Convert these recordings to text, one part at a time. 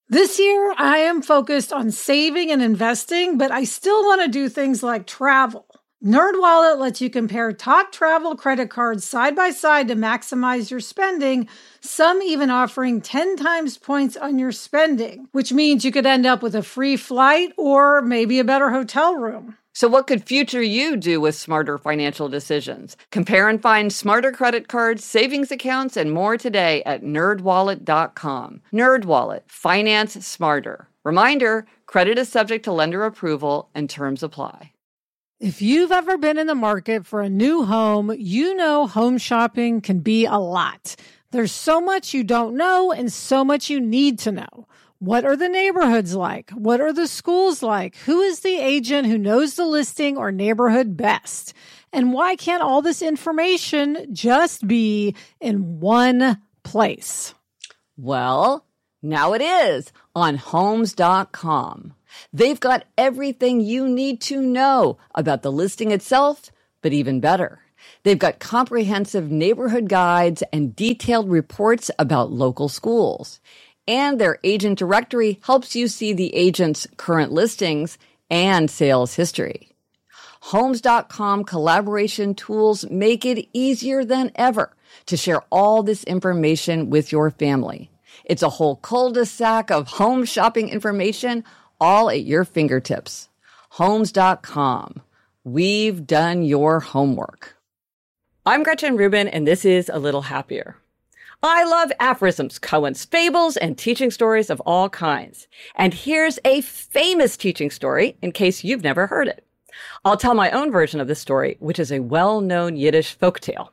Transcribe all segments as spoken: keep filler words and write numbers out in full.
This year, I am focused on saving and investing, but I still want to do things like travel. NerdWallet lets you compare top travel credit cards side by side to maximize your spending, some even offering ten times points on your spending, which means you could end up with a free flight or maybe a better hotel room. So what could future you do with smarter financial decisions? Compare and find smarter credit cards, savings accounts, and more today at nerd wallet dot com. NerdWallet. Finance smarter. Reminder, credit is subject to lender approval and terms apply. If you've ever been in the market for a new home, you know home shopping can be a lot. There's so much you don't know and so much you need to know. What are the neighborhoods like? What are the schools like? Who is the agent who knows the listing or neighborhood best? And why can't all this information just be in one place? Well, now it is on homes dot com. They've got everything you need to know about the listing itself, but even better, they've got comprehensive neighborhood guides and detailed reports about local schools. And their agent directory helps you see the agent's current listings and sales history. homes dot com collaboration tools make it easier than ever to share all this information with your family. It's a whole cul-de-sac of home shopping information all at your fingertips. homes dot com. We've done your homework. I'm Gretchen Rubin, and this is A Little Happier. I love aphorisms, koans, fables, and teaching stories of all kinds. And here's a famous teaching story in case you've never heard it. I'll tell my own version of this story, which is a well-known Yiddish folktale.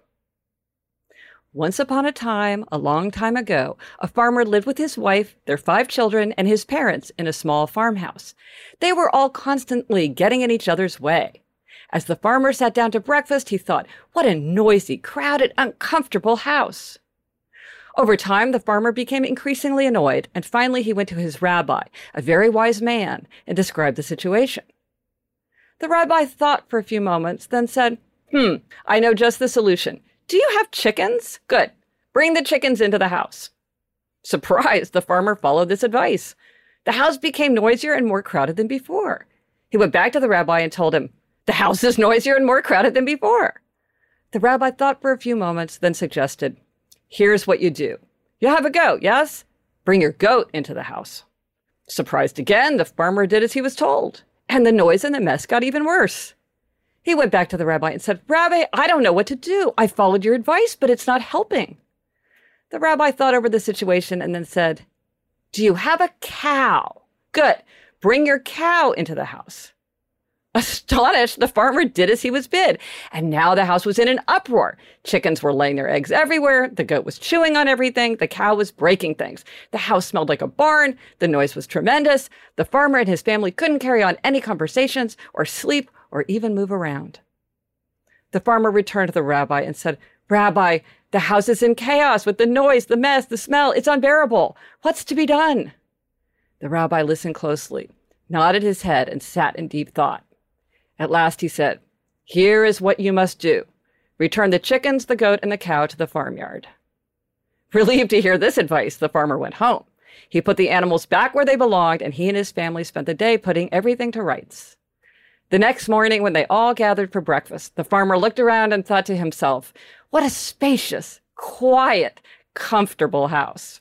Once upon a time, a long time ago, a farmer lived with his wife, their five children, and his parents in a small farmhouse. They were all constantly getting in each other's way. As the farmer sat down to breakfast, he thought, what a noisy, crowded, uncomfortable house. Over time, the farmer became increasingly annoyed, and finally he went to his rabbi, a very wise man, and described the situation. The rabbi thought for a few moments, then said, hmm, I know just the solution. Do you have chickens? Good. Bring the chickens into the house. Surprised, the farmer followed this advice. The house became noisier and more crowded than before. He went back to the rabbi and told him, the house is noisier and more crowded than before. The rabbi thought for a few moments, then suggested, here's what you do. You have a goat, yes? Bring your goat into the house. Surprised again, the farmer did as he was told, and the noise and the mess got even worse. He went back to the rabbi and said, Rabbi, I don't know what to do. I followed your advice, but it's not helping. The rabbi thought over the situation and then said, do you have a cow? Good. Bring your cow into the house. Astonished, the farmer did as he was bid, and now the house was in an uproar. Chickens were laying their eggs everywhere. The goat was chewing on everything. The cow was breaking things. The house smelled like a barn. The noise was tremendous. The farmer and his family couldn't carry on any conversations or sleep or even move around. The farmer returned to the rabbi and said, Rabbi, the house is in chaos with the noise, the mess, the smell. It's unbearable. What's to be done? The rabbi listened closely, nodded his head, and sat in deep thought. At last he said, here is what you must do. Return the chickens, the goat, and the cow to the farmyard. Relieved to hear this advice, the farmer went home. He put the animals back where they belonged, and he and his family spent the day putting everything to rights. The next morning, when they all gathered for breakfast, the farmer looked around and thought to himself, what a spacious, quiet, comfortable house.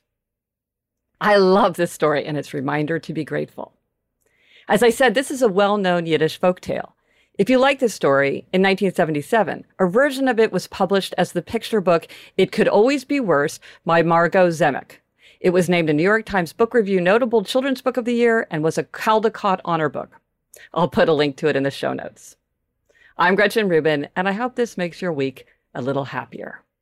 I love this story and its reminder to be grateful. As I said, this is a well-known Yiddish folktale. If you like this story, in nineteen seventy-seven, a version of it was published as the picture book It Could Always Be Worse by Margot Zemek. It was named a New York Times Book Review Notable Children's Book of the Year and was a Caldecott Honor Book. I'll put a link to it in the show notes. I'm Gretchen Rubin, and I hope this makes your week a little happier.